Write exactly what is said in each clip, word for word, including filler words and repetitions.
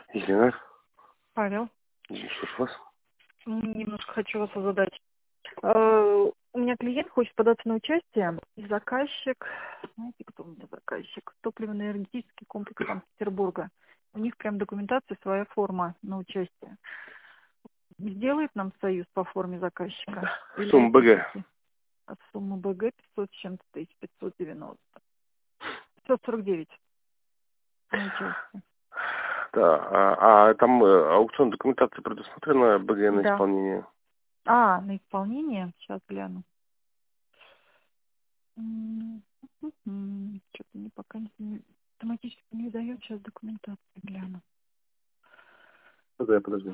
Елена, Павел, слушаю вас. м, немножко хочу вас задать. Э, У меня клиент хочет податься на участие, и заказчик, знаете, кто у меня заказчик? Топливно-энергетический комплекс Санкт-Петербурга. У них прям документация, своя форма на участие. Сделает нам союз по форме заказчика? Или Сумма БГ. опишите? От суммы БГ пятьсот с чем-то тысяч, пятьсот девяносто. пятьсот сорок девять на участие. Да, а, а там э, аукцион документации предусмотрена БГ на Да. исполнение? А, на исполнение? Сейчас гляну. М, м, Что-то мне пока не, не- автоматически не дает сейчас документацию, гляну. Подожди, подожди.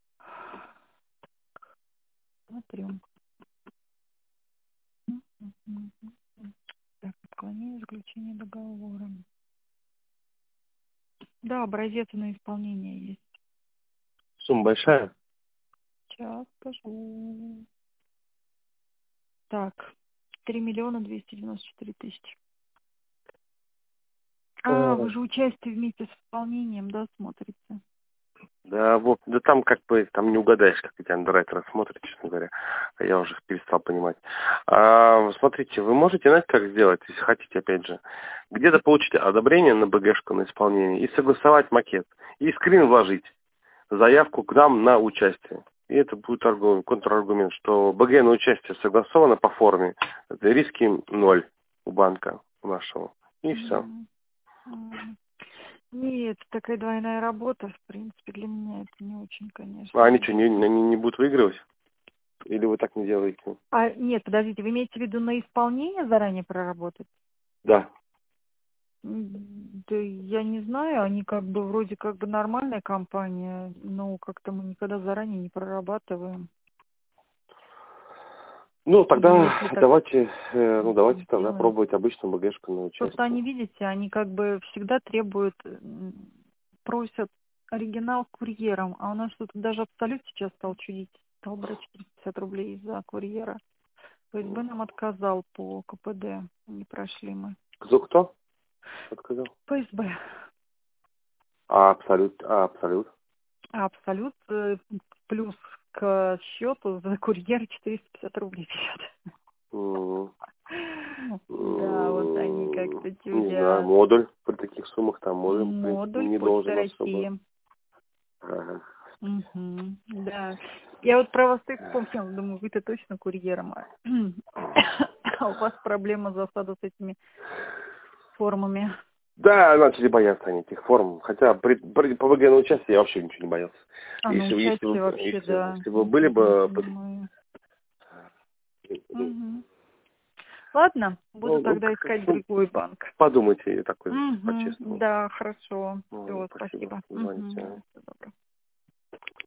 Смотрю. М, м, м, м, м. Так, отклонение заключения договора. Да, образец на исполнение есть. Сумма большая? Сейчас скажу. Так, три миллиона двести девяносто четыре тысячи. А, Э, вы же участие вместе с исполнением, да, смотрите? Да, вот, да там как бы, там не угадаешь, как эти андеррайтеры смотрят, честно говоря. А я уже перестал понимать. А, смотрите, вы можете, знаете, как сделать, если хотите, опять же, где-то получить одобрение на БГшку, на исполнение, и согласовать макет, и скрин вложить, заявку к нам на участие. И это будет аргумент, контраргумент, что БГ на участие согласовано по форме, это риски ноль у банка у нашего. И все. М, м. Нет, такая двойная работа, в принципе, для меня это не очень, А конечно. они что, не, они не будут выигрывать? Или вы так не делаете? А, нет, подождите, вы имеете в виду на исполнение заранее проработать? Да. М, Да я не знаю, они как бы вроде как бы нормальная компания, но как-то мы никогда заранее не прорабатываем. Ну, Или тогда если так давайте, э, ну, давайте тогда делаем. пробовать обычную БГшку на Просто они, участие. видите, они как бы всегда требуют, м, просят оригинал курьером, а у нас тут даже Абсолют сейчас стал чудить, стал брать четыреста пятьдесят рублей за курьера. ФСБ нам отказал по КПД, не прошли мы. Кто кто? Отказал. ФСБ. А абсолют, а абсолют. А Абсолют э, плюс к счету за курьер четыреста пятьдесят рублей пишет. М, Да, вот они м, как-то Не знаю, чудят. модуль при таких суммах там модуль, в принципе, Модуль не Почта должен особо. России. Ага. Мгм, да. Я вот про вас и вспомнила, думаю, вы-то точно курьером. А а у вас проблема засада с этими формами. Да, начали бояться они этих форм. Хотя при, при, по БГ на участие я вообще ничего не боялся. А, на Если, если, участие вы- вообще, если, да. если вы Я были прекрасно бы... понимаю. Мгм. Ладно, буду Ну, ну, тогда как- искать ну, другой банк. подумайте такой Угу, по-честному. да, хорошо. Ну, Все, спасибо. спасибо. Угу, Звоните. всего доброго.